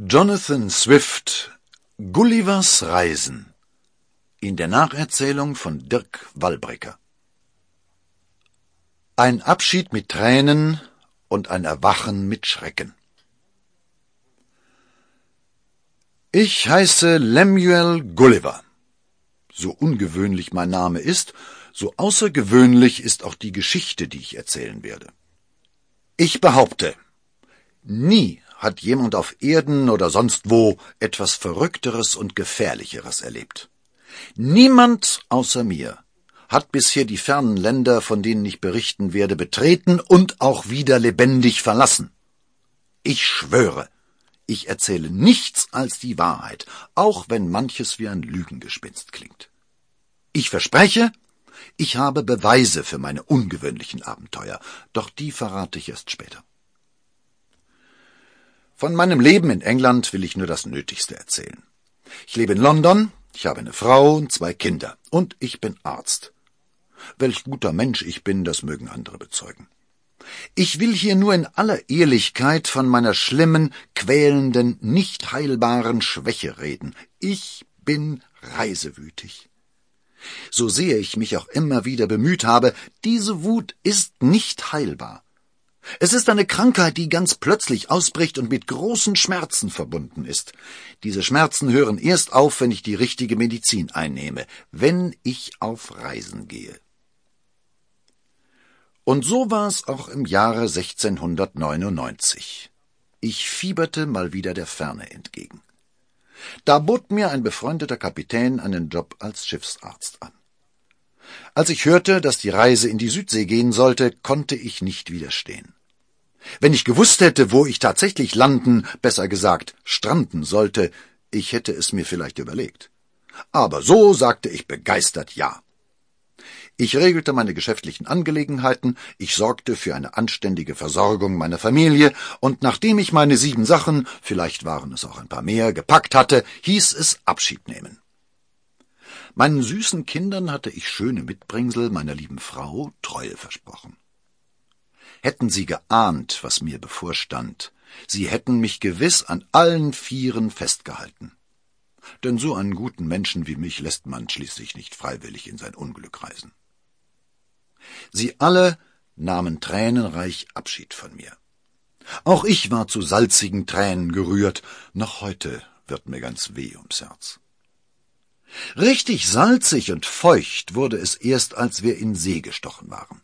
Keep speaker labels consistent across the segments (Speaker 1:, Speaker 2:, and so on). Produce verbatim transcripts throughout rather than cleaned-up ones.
Speaker 1: Jonathan Swift, Gullivers Reisen, in der Nacherzählung von Dirk Wallbrecker. Ein Abschied mit Tränen und ein Erwachen mit Schrecken. Ich heiße Lemuel Gulliver. So ungewöhnlich mein Name ist, so außergewöhnlich ist auch die Geschichte, die ich erzählen werde. Ich behaupte, nie hat jemand auf Erden oder sonst wo etwas Verrückteres und Gefährlicheres erlebt. Niemand außer mir hat bisher die fernen Länder, von denen ich berichten werde, betreten und auch wieder lebendig verlassen. Ich schwöre, ich erzähle nichts als die Wahrheit, auch wenn manches wie ein Lügengespinst klingt. Ich verspreche, ich habe Beweise für meine ungewöhnlichen Abenteuer, doch die verrate ich erst später. Von meinem Leben in England will ich nur das Nötigste erzählen. Ich lebe in London, ich habe eine Frau und zwei Kinder, und ich bin Arzt. Welch guter Mensch ich bin, das mögen andere bezeugen. Ich will hier nur in aller Ehrlichkeit von meiner schlimmen, quälenden, nicht heilbaren Schwäche reden. Ich bin reisewütig. So sehr ich mich auch immer wieder bemüht habe, diese Wut ist nicht heilbar. Es ist eine Krankheit, die ganz plötzlich ausbricht und mit großen Schmerzen verbunden ist. Diese Schmerzen hören erst auf, wenn ich die richtige Medizin einnehme, wenn ich auf Reisen gehe. Und so war es auch im Jahre sechzehnhundertneunundneunzig. Ich fieberte mal wieder der Ferne entgegen. Da bot mir ein befreundeter Kapitän einen Job als Schiffsarzt an. Als ich hörte, dass die Reise in die Südsee gehen sollte, konnte ich nicht widerstehen. Wenn ich gewusst hätte, wo ich tatsächlich landen, besser gesagt, stranden sollte, ich hätte es mir vielleicht überlegt. Aber so sagte ich begeistert ja. Ich regelte meine geschäftlichen Angelegenheiten, ich sorgte für eine anständige Versorgung meiner Familie, und nachdem ich meine sieben Sachen, vielleicht waren es auch ein paar mehr, gepackt hatte, hieß es Abschied nehmen. Meinen süßen Kindern hatte ich schöne Mitbringsel meiner lieben Frau Treue versprochen. Hätten sie geahnt, was mir bevorstand, sie hätten mich gewiss an allen Vieren festgehalten. Denn so einen guten Menschen wie mich lässt man schließlich nicht freiwillig in sein Unglück reisen. Sie alle nahmen tränenreich Abschied von mir. Auch ich war zu salzigen Tränen gerührt, noch heute wird mir ganz weh ums Herz. Richtig salzig und feucht wurde es erst, als wir in See gestochen waren.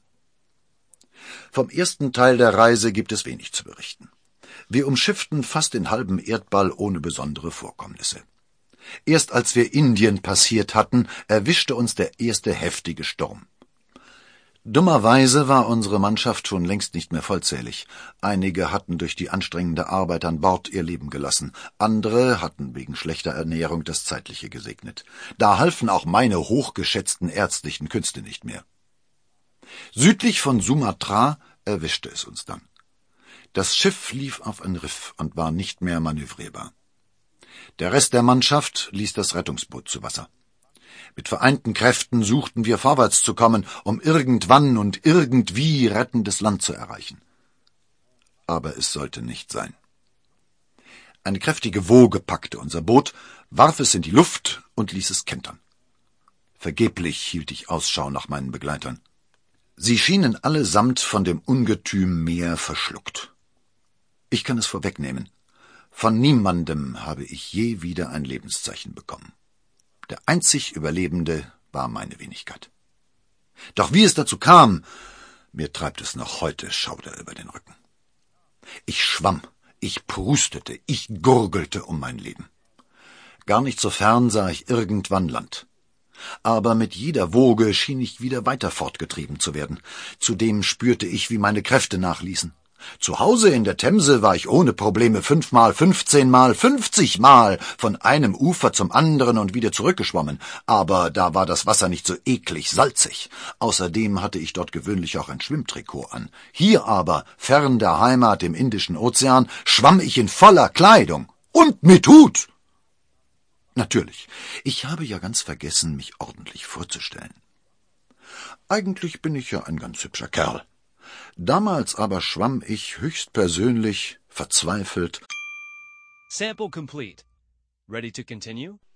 Speaker 1: Vom ersten Teil der Reise gibt es wenig zu berichten. Wir umschifften fast den halben Erdball ohne besondere Vorkommnisse. Erst als wir Indien passiert hatten, erwischte uns der erste heftige Sturm. Dummerweise war unsere Mannschaft schon längst nicht mehr vollzählig. Einige hatten durch die anstrengende Arbeit an Bord ihr Leben gelassen, andere hatten wegen schlechter Ernährung das Zeitliche gesegnet. Da halfen auch meine hochgeschätzten ärztlichen Künste nicht mehr. Südlich von Sumatra erwischte es uns dann. Das Schiff lief auf ein Riff und war nicht mehr manövrierbar. Der Rest der Mannschaft ließ das Rettungsboot zu Wasser. Mit vereinten Kräften suchten wir vorwärts zu kommen, um irgendwann und irgendwie rettendes Land zu erreichen. Aber es sollte nicht sein. Eine kräftige Woge packte unser Boot, warf es in die Luft und ließ es kentern. Vergeblich hielt ich Ausschau nach meinen Begleitern. Sie schienen allesamt von dem Ungetüm Meer verschluckt. Ich kann es vorwegnehmen. Von niemandem habe ich je wieder ein Lebenszeichen bekommen. Der einzig Überlebende war meine Wenigkeit. Doch wie es dazu kam, mir treibt es noch heute Schauder über den Rücken. Ich schwamm, ich prustete, ich gurgelte um mein Leben. Gar nicht so fern sah ich irgendwann Land. Aber mit jeder Woge schien ich wieder weiter fortgetrieben zu werden. Zudem spürte ich, wie meine Kräfte nachließen. Zu Hause in der Themse war ich ohne Probleme fünfmal, fünfzehnmal, fünfzigmal von einem Ufer zum anderen und wieder zurückgeschwommen, aber da war das Wasser nicht so eklig salzig. Außerdem hatte ich dort gewöhnlich auch ein Schwimmtrikot an. Hier aber, fern der Heimat im Indischen Ozean, schwamm ich in voller Kleidung und mit Hut. Natürlich, ich habe ja ganz vergessen, mich ordentlich vorzustellen. Eigentlich bin ich ja ein ganz hübscher Kerl. Damals aber schwamm ich höchstpersönlich, verzweifelt
Speaker 2: Sample complete. Ready to continue?